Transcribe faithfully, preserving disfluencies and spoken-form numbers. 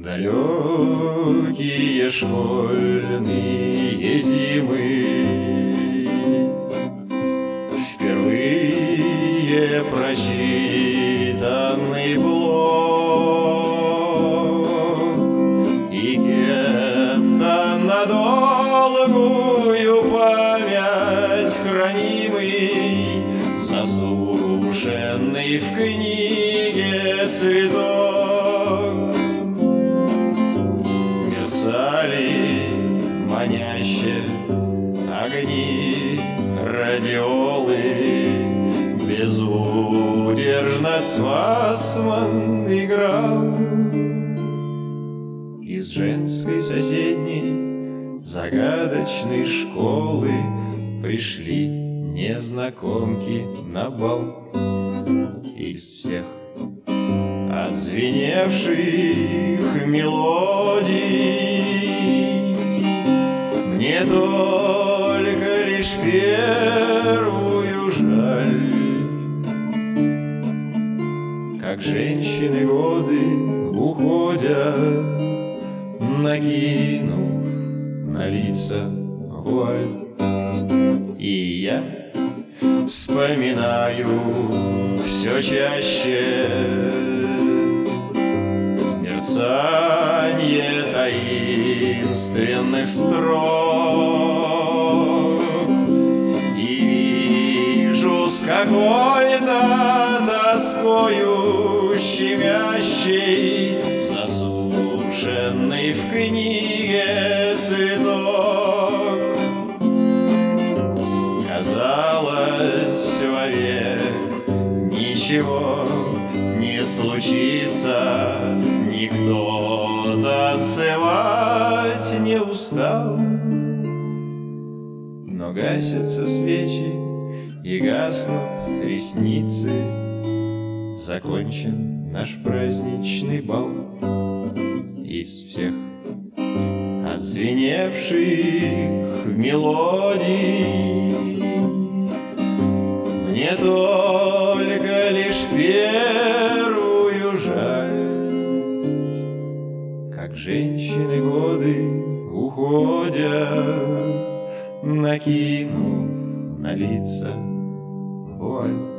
Далекие школьные зимы, впервые прочитанный блок, и кем-то на долгую память хранимый, засушенный в книге цветок. Мерцали маняще огни радиолы, безудержно Цвасман играл. Из женской соседней загадочной школы пришли незнакомки на бал. Из всех отзвеневших мелодий мне только лишь первую жаль. Как женщины годы уходят, накинув на лица вуаль. И я вспоминаю все чаще мерцанье таинственных строк и вижу с какой-то тоскою щемящей засушенный в книге цветок. Казалось, вовек ничего не случится, никто танцевать не устал. Но гасятся свечи и гаснут ресницы, закончен наш праздничный бал. Из всех отзвеневших мелодий мне только лишь первую жаль. Как женщины годы уходят, накинув на лица вуаль.